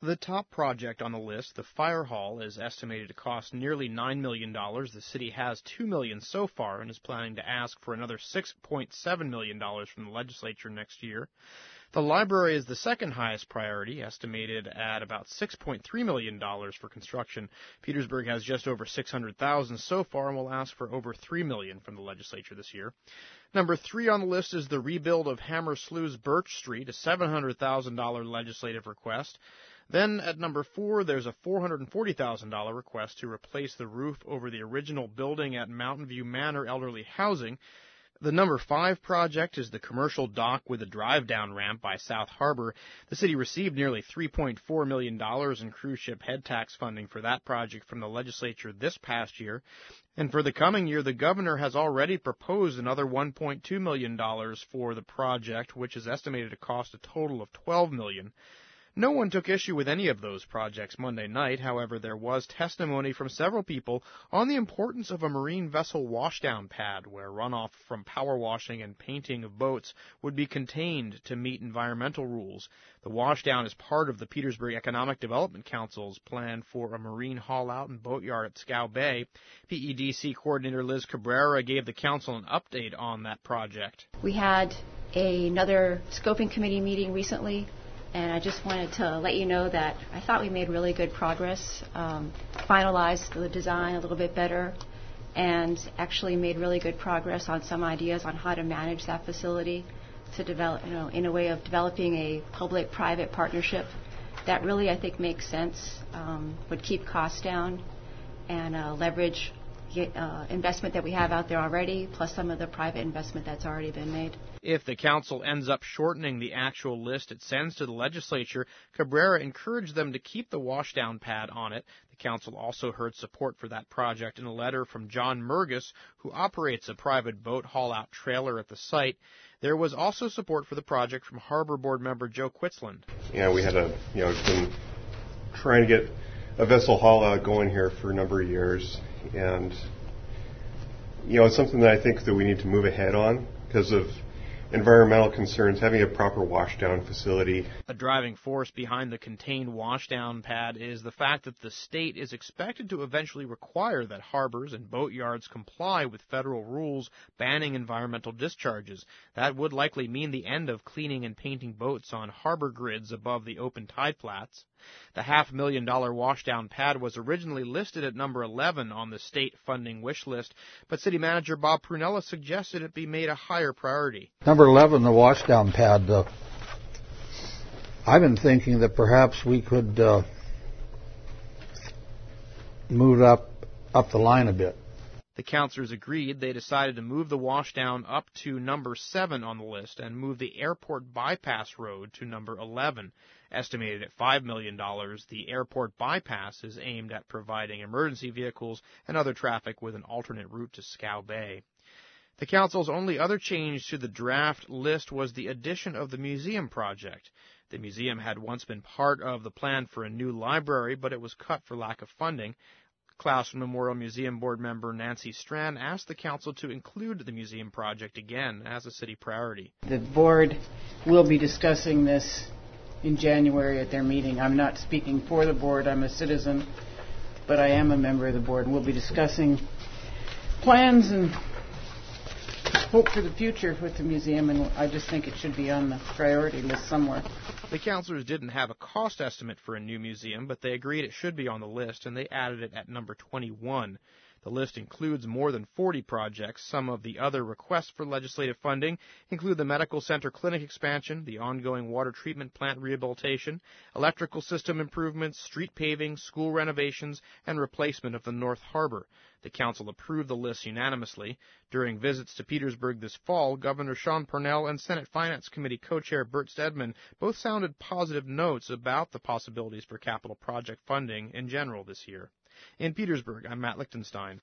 The top project on the list, the fire hall, is estimated to cost nearly $9 million. The city has $2 million so far and is planning to ask for another $6.7 million from the legislature next year. The library is the second highest priority, estimated at about $6.3 million for construction. Petersburg has just over $600,000 so far and will ask for over $3 million from the legislature this year. Number 3 on the list is the rebuild of Hammersluis Birch Street, a $700,000 legislative request. Then at number 4, there's a $440,000 request to replace the roof over the original building at Mountain View Manor Elderly Housing. The number 5 project is the commercial dock with a drive-down ramp by South Harbor. The city received nearly $3.4 million in cruise ship head tax funding for that project from the legislature this past year. And for the coming year, the governor has already proposed another $1.2 million for the project, which is estimated to cost a total of $12 million. No one took issue with any of those projects Monday night. However, there was testimony from several people on the importance of a marine vessel washdown pad where runoff from power washing and painting of boats would be contained to meet environmental rules. The washdown is part of the Petersburg Economic Development Council's plan for a marine haul-out and boatyard at Scow Bay. PEDC Coordinator Liz Cabrera gave the council an update on that project. We had another scoping committee meeting recently, and I just wanted to let you know that I thought we made really good progress, finalized the design a little bit better, and actually made really good progress on some ideas on how to manage that facility to develop, in a way of developing a public-private partnership that really, I think, makes sense, would keep costs down and leverage investment that we have out there already, plus some of the private investment that's already been made. If the council ends up shortening the actual list it sends to the legislature, Cabrera encouraged them to keep the washdown pad on it. The council also heard support for that project in a letter from John Murgis, who operates a private boat haul-out trailer at the site. There was also support for the project from Harbor Board member Joe Quitzland. Yeah, we had been trying to get a vessel haul-out going here for a number of years, and it's something that I think that we need to move ahead on because of environmental concerns, having a proper washdown facility. A driving force behind the contained washdown pad is the fact that the state is expected to eventually require that harbors and boatyards comply with federal rules banning environmental discharges. That would likely mean the end of cleaning and painting boats on harbor grids above the open tide flats. The $500,000 washdown pad was originally listed at number 11 on the state funding wish list, but City Manager Bob Prunella suggested it be made a higher priority. Number 11, the washdown pad. I've been thinking that perhaps we could move it up the line a bit. The councilors agreed. They decided to move the washdown up to number 7 on the list and move the airport bypass road to number 11. Estimated at $5 million, the airport bypass is aimed at providing emergency vehicles and other traffic with an alternate route to Scow Bay. The council's only other change to the draft list was the addition of the museum project. The museum had once been part of the plan for a new library, but it was cut for lack of funding. Clausen Memorial Museum Board member Nancy Strand asked the council to include the museum project again as a city priority. The board will be discussing this in January at their meeting. I'm not speaking for the board. I'm a citizen, but I am a member of the board. We'll be discussing plans and hope for the future with the museum, and I just think it should be on the priority list somewhere. The councilors didn't have a cost estimate for a new museum, but they agreed it should be on the list, and they added it at number 21. The list includes more than 40 projects. Some of the other requests for legislative funding include the medical center clinic expansion, the ongoing water treatment plant rehabilitation, electrical system improvements, street paving, school renovations, and replacement of the North Harbor. The council approved the list unanimously. During visits to Petersburg this fall, Governor Sean Parnell and Senate Finance Committee co-chair Bert Stedman both sounded positive notes about the possibilities for capital project funding in general this year. In Petersburg, I'm Matt Lichtenstein.